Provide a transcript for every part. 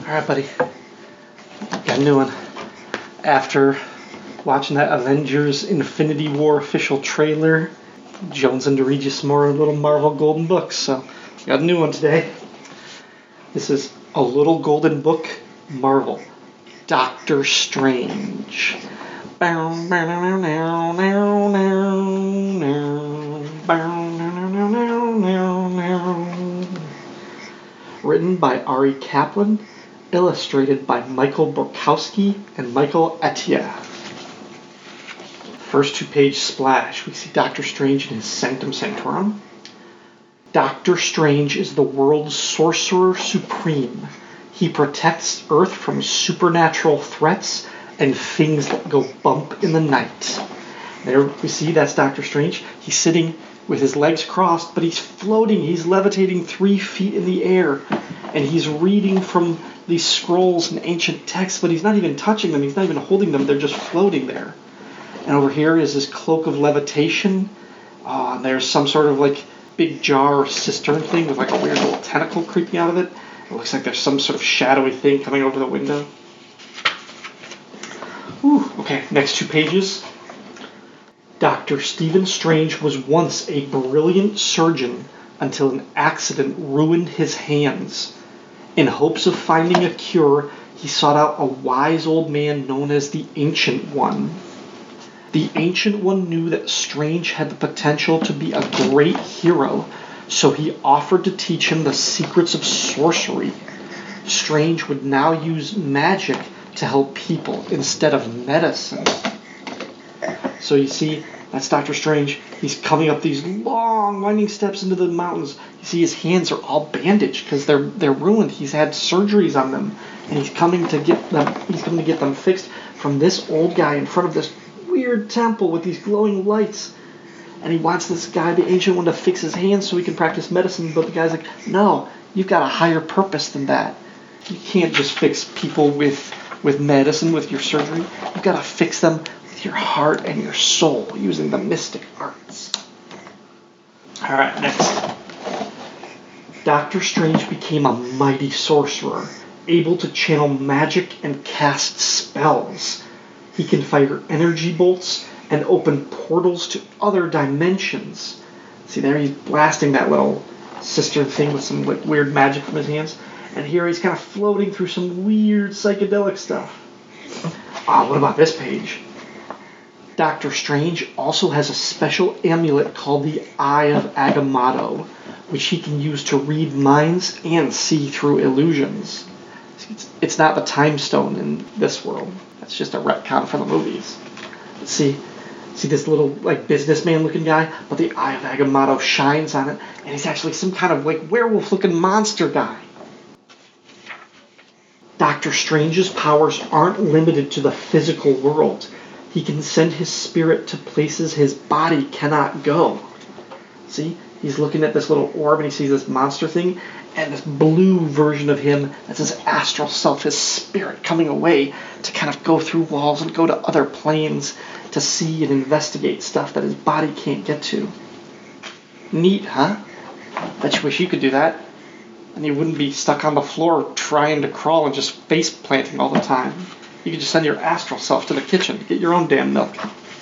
Alright, buddy. Got a new one. After watching that Avengers Infinity War official trailer, jonesing to read you some more little Marvel Golden Books. So, got a new one today. This is A Little Golden Book, Marvel. Doctor Strange. Written by Ari Kaplan, illustrated by Michael Borkowski and Michael Atiyeh. First two-page splash, we see Doctor Strange in his Sanctum Sanctorum. Doctor Strange is the world's sorcerer supreme. He protects Earth from supernatural threats and things that go bump in the night. There we see that's Doctor Strange. He's sitting with his legs crossed, but he's floating. He's levitating 3 feet in the air. And he's reading from these scrolls and ancient texts, but he's not even touching them. He's not even holding them. They're just floating there. And over here is his cloak of levitation. And there's some sort of like big jar or cistern thing with like a weird little tentacle creeping out of it. It looks like there's some sort of shadowy thing coming over the window. Whew. Okay, next 2 pages. Dr. Stephen Strange was once a brilliant surgeon until an accident ruined his hands. In hopes of finding a cure, he sought out a wise old man known as the Ancient One. The Ancient One knew that Strange had the potential to be a great hero, so he offered to teach him the secrets of sorcery. Strange would now use magic to help people instead of medicine. So you see, that's Doctor Strange. He's coming up these long, winding steps into the mountains. You see his hands are all bandaged because they're ruined. He's had surgeries on them, and he's coming to get them. He's coming to get them fixed from this old guy in front of this weird temple with these glowing lights. And he wants this guy, the Ancient One, to fix his hands so he can practice medicine. But the guy's like, no, you've got a higher purpose than that. You can't just fix people with medicine, with your surgery. You've got to fix them with your heart and your soul using the mystic arts. Alright, next. Dr. Strange became a mighty sorcerer, able to channel magic and cast spells. He can fire energy bolts and open portals to other dimensions. See there, he's blasting that little cistern thing with some like weird magic from his hands. And here he's kind of floating through some weird psychedelic stuff. What about this page? Doctor Strange also has a special amulet called the Eye of Agamotto, which he can use to read minds and see through illusions. It's not the Time Stone in this world. That's just a retcon from the movies. See this little like businessman looking guy, but the Eye of Agamotto shines on it, and he's actually some kind of like werewolf looking monster guy. Doctor Strange's powers aren't limited to the physical world. He can send his spirit to places his body cannot go. See? He's looking at this little orb and he sees this monster thing, and this blue version of him, that's his astral self, his spirit coming away to kind of go through walls and go to other planes to see and investigate stuff that his body can't get to. Neat, huh? Bet you wish you could do that. And you wouldn't be stuck on the floor trying to crawl and just face planting all the time. You could just send your astral self to the kitchen to get your own damn milk.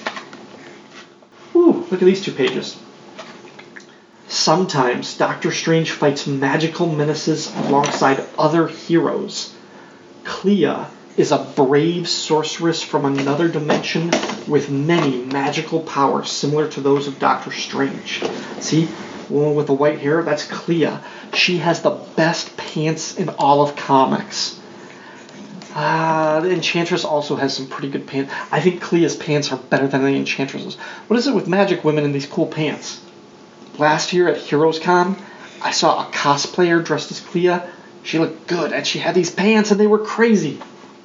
Ooh, look at these 2 pages. Sometimes Doctor Strange fights magical menaces alongside other heroes. Clea is a brave sorceress from another dimension with many magical powers similar to those of Doctor Strange. See? The woman with the white hair, that's Clea. She has the best pants in all of comics. The Enchantress also has some pretty good pants. I think Clea's pants are better than the Enchantress's. What is it with magic women in these cool pants? Last year at Heroes Con, I saw a cosplayer dressed as Clea. She looked good, and she had these pants, and they were crazy.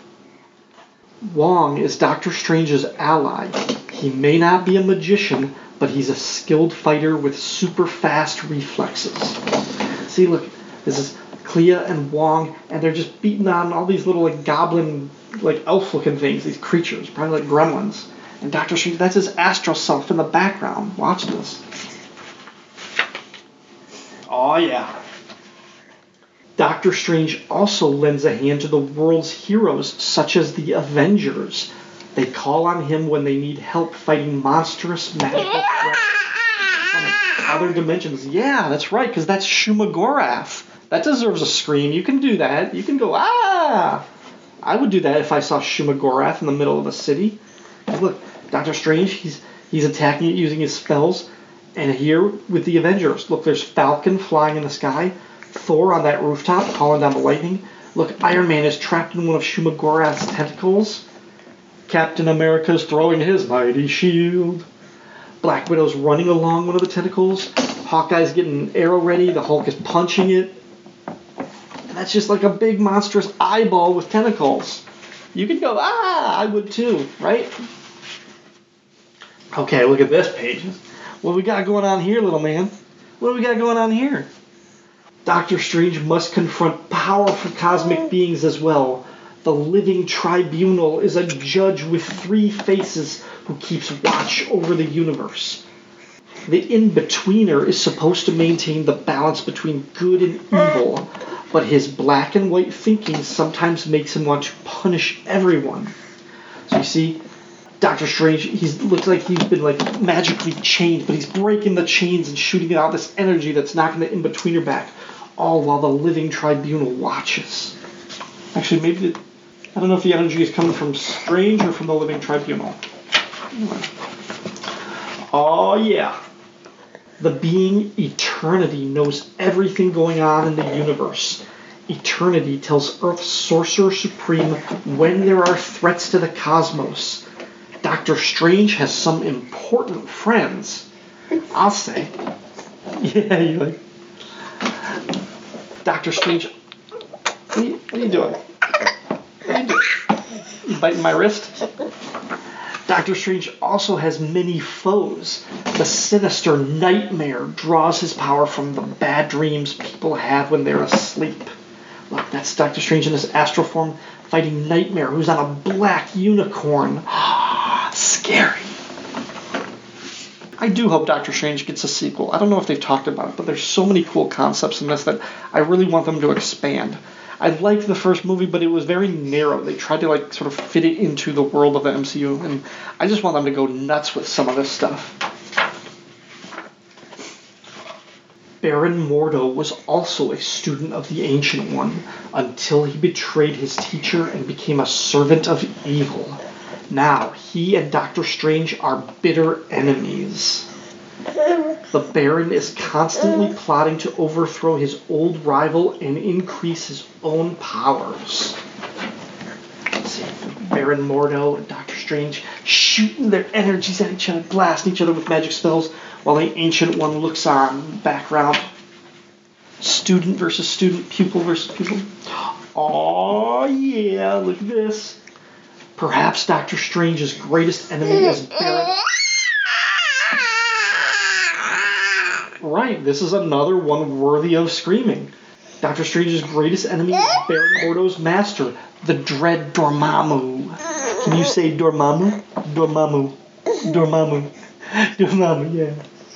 Wong is Doctor Strange's ally. He may not be a magician, but he's a skilled fighter with super fast reflexes. See, look, this is Clea and Wong, and they're just beating on all these little like goblin, like elf-looking things, these creatures, probably like gremlins. And Doctor Strange, that's his astral self in the background. Watch this. Oh yeah. Doctor Strange also lends a hand to the world's heroes, such as the Avengers. They call on him when they need help fighting monstrous magical threats from other dimensions. Yeah, that's right, because that's Shumagorath. That deserves a scream. You can do that. You can go, ah! I would do that if I saw Shumagorath in the middle of a city. Look, Doctor Strange, he's attacking it using his spells. And here with the Avengers, look, there's Falcon flying in the sky, Thor on that rooftop calling down the lightning. Look, Iron Man is trapped in one of Shumagorath's tentacles. Captain America's throwing his mighty shield. Black Widow's running along one of the tentacles. Hawkeye's getting an arrow ready. The Hulk is punching it. And that's just like a big monstrous eyeball with tentacles. You could go, I would too, right? Okay, look at this page. What do we got going on here, little man? What do we got going on here? Doctor Strange must confront powerful cosmic beings as well. The living tribunal is a judge with 3 faces who keeps watch over the universe. The in-betweener is supposed to maintain the balance between good and evil, but his black and white thinking sometimes makes him want to punish everyone. So you see, Doctor Strange, he looks like he's been like magically chained, but he's breaking the chains and shooting out this energy that's knocking the in-betweener back, all while the living tribunal watches. Actually, maybe I don't know if the energy is coming from Strange or from the living tribunal. Oh yeah. The being Eternity knows everything going on in the universe. Eternity tells Earth's Sorcerer Supreme when there are threats to the cosmos. Doctor Strange has some important friends, I'll say. Yeah, you like. Doctor Strange, what are you doing? What are you doing? You biting my wrist? Doctor Strange also has many foes. The sinister Nightmare draws his power from the bad dreams people have when they're asleep. Look, that's Doctor Strange in his astral form fighting Nightmare, who's on a black unicorn. Scary. I do hope Doctor Strange gets a sequel. I don't know if they've talked about it, but there's so many cool concepts in this that I really want them to expand. I liked the first movie, but it was very narrow. They tried to like sort of fit it into the world of the MCU, and I just want them to go nuts with some of this stuff. Baron Mordo was also a student of the Ancient One until he betrayed his teacher and became a servant of evil. Now, he and Doctor Strange are bitter enemies. The Baron is constantly plotting to overthrow his old rival and increase his own powers. Let's see, Baron Mordo and Doctor Strange shooting their energies at each other, blasting each other with magic spells, while the Ancient One looks on in the background. Student versus student, pupil versus pupil. Oh yeah, look at this. Perhaps Doctor Strange's greatest enemy is Baron. Right, this is another one worthy of screaming. Doctor Strange's greatest enemy is Baron Mordo's master, the Dread Dormammu. Can you say Dormammu? Dormammu. Dormammu. Dormammu, yeah.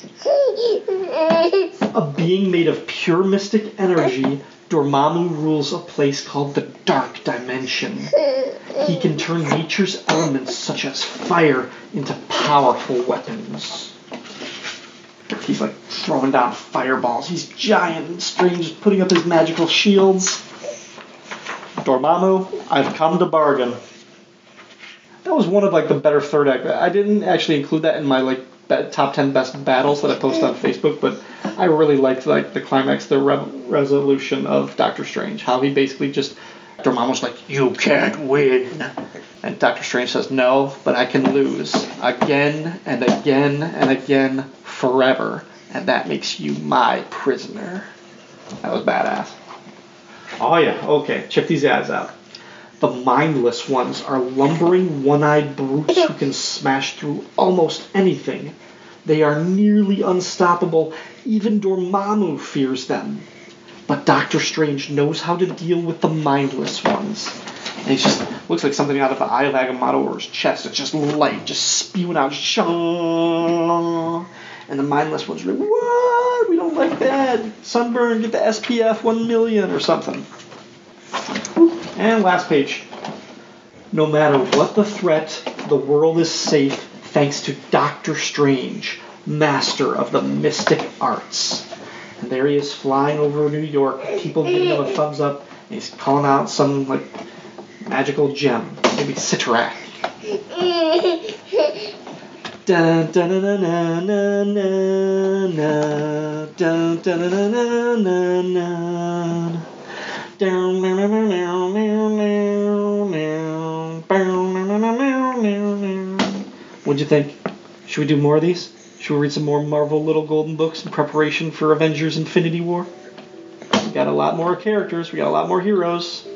A being made of pure mystic energy, Dormammu rules a place called the Dark Dimension. He can turn nature's elements, such as fire, into powerful weapons. He's like throwing down fireballs. He's giant and Strange, putting up his magical shields. Dormammu, I've come to bargain. That was one of like the better third act. I didn't actually include that in my like top 10 best battles that I posted on Facebook, but I really liked like the climax, the resolution of Doctor Strange. How he basically just Dormammu's like, you can't win. And Doctor Strange says, no, but I can lose. Again and again and again, forever. And that makes you my prisoner. That was badass. Oh yeah, okay, check these ads out. The mindless ones are lumbering, one-eyed brutes who can smash through almost anything. They are nearly unstoppable. Even Dormammu fears them. But Doctor Strange knows how to deal with the mindless ones. And he just looks like something out of the Eye of Agamotto or his chest. It's just light, just spewing out. And the mindless ones are like, what? We don't like that. Sunburn, get the SPF 1 million or something. And last page. No matter what the threat, the world is safe thanks to Doctor Strange, master of the mystic arts. And there he is flying over New York, people giving him a thumbs up, and he's calling out some like magical gem, maybe Citarac. Dun dun dun dun dun dun dun dun dun dun dun. What'd you think? Should we do more of these? Should we read some more Marvel Little Golden Books in preparation for Avengers Infinity War? We got a lot more characters. We got a lot more heroes.